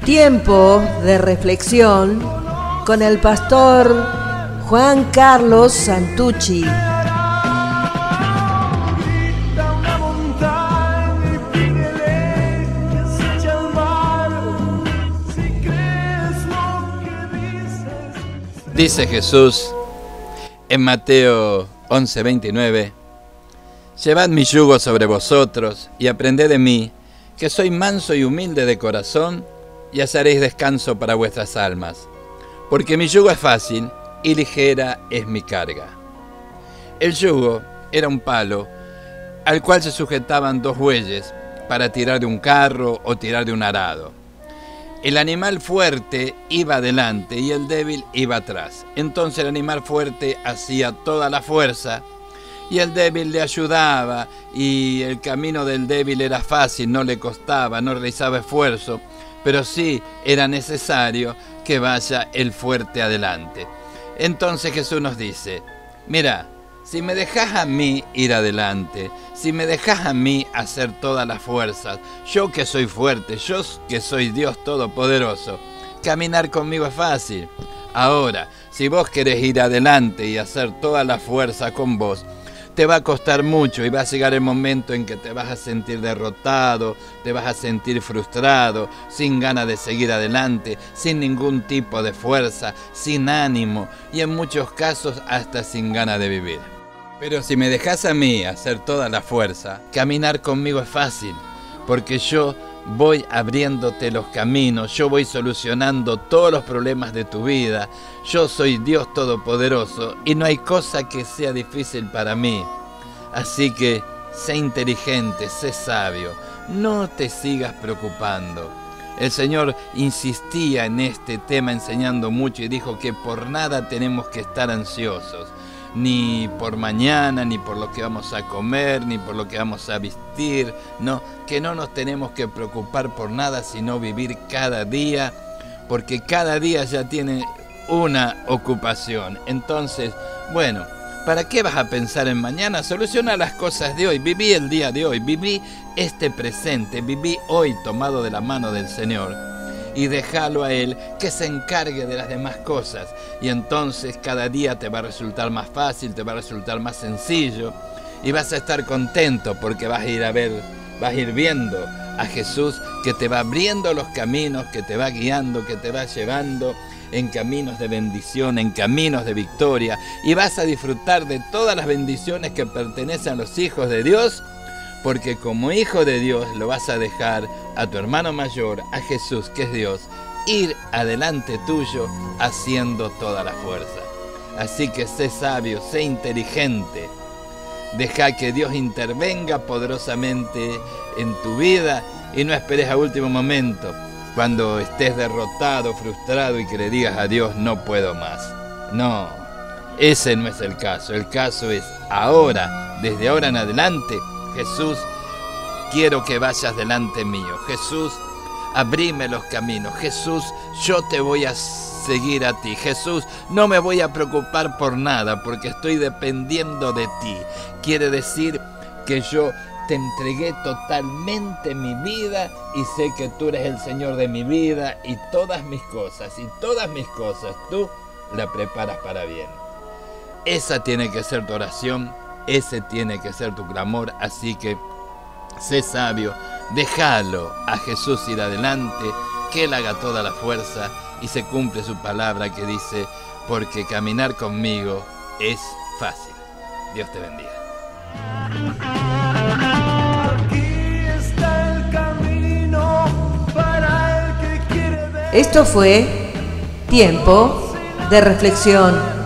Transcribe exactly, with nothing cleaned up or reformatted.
Tiempo de reflexión con el pastor Juan Carlos Santucci. Dice Jesús en Mateo once veintinueve: Llevad mi yugo sobre vosotros y aprended de mí, que soy manso y humilde de corazón, y hallaréis descanso para vuestras almas, porque mi yugo es fácil y ligera es mi carga. El yugo era un palo al cual se sujetaban dos bueyes para tirar de un carro o tirar de un arado. El animal fuerte iba adelante y el débil iba atrás. Entonces el animal fuerte hacía toda la fuerza y el débil le ayudaba, y el camino del débil era fácil, no le costaba, no realizaba esfuerzo, pero sí era necesario que vaya el fuerte adelante. Entonces Jesús nos dice: mira, si me dejas a mí ir adelante, si me dejas a mí hacer todas las fuerzas, yo que soy fuerte, yo que soy Dios Todopoderoso, caminar conmigo es fácil. Ahora, si vos querés ir adelante y hacer toda la fuerza con vos, te va a costar mucho y va a llegar el momento en que te vas a sentir derrotado, te vas a sentir frustrado, sin ganas de seguir adelante, sin ningún tipo de fuerza, sin ánimo y en muchos casos hasta sin ganas de vivir. Pero si me dejas a mí hacer toda la fuerza, caminar conmigo es fácil, porque yo voy abriéndote los caminos, yo voy solucionando todos los problemas de tu vida. Yo soy Dios Todopoderoso y no hay cosa que sea difícil para mí. Así que sé inteligente, sé sabio, no te sigas preocupando. El Señor insistía en este tema enseñando mucho y dijo que por nada tenemos que estar ansiosos. Ni por mañana, ni por lo que vamos a comer, ni por lo que vamos a vestir, no, que no nos tenemos que preocupar por nada, sino vivir cada día, porque cada día ya tiene una ocupación. Entonces, bueno, ¿para qué vas a pensar en mañana? Soluciona las cosas de hoy, viví el día de hoy, viví este presente, viví hoy tomado de la mano del Señor. Y déjalo a Él que se encargue de las demás cosas. Y entonces cada día te va a resultar más fácil, te va a resultar más sencillo. Y vas a estar contento porque vas a ir a ver, vas a ir viendo a Jesús que te va abriendo los caminos, que te va guiando, que te va llevando en caminos de bendición, en caminos de victoria. Y vas a disfrutar de todas las bendiciones que pertenecen a los hijos de Dios, porque como hijo de Dios lo vas a dejar a tu hermano mayor, a Jesús, que es Dios, ir adelante tuyo haciendo toda la fuerza. Así que sé sabio, sé inteligente. Deja que Dios intervenga poderosamente en tu vida y no esperes a último momento, cuando estés derrotado, frustrado y que le digas a Dios: no puedo más. No, ese no es el caso. El caso es ahora, desde ahora en adelante: Jesús, quiero que vayas delante mío. Jesús, abrime los caminos. Jesús, yo te voy a seguir a ti. Jesús, no me voy a preocupar por nada porque estoy dependiendo de ti. Quiere decir que yo te entregué totalmente mi vida y sé que tú eres el Señor de mi vida y todas mis cosas, y todas mis cosas tú la preparas para bien. Esa tiene que ser tu oración. Ese tiene que ser tu clamor, así que sé sabio, déjalo a Jesús ir adelante, que Él haga toda la fuerza y se cumple su palabra que dice: porque caminar conmigo es fácil. Dios te bendiga. Aquí está el camino para el que quiere ver. Esto fue Tiempo de Reflexión.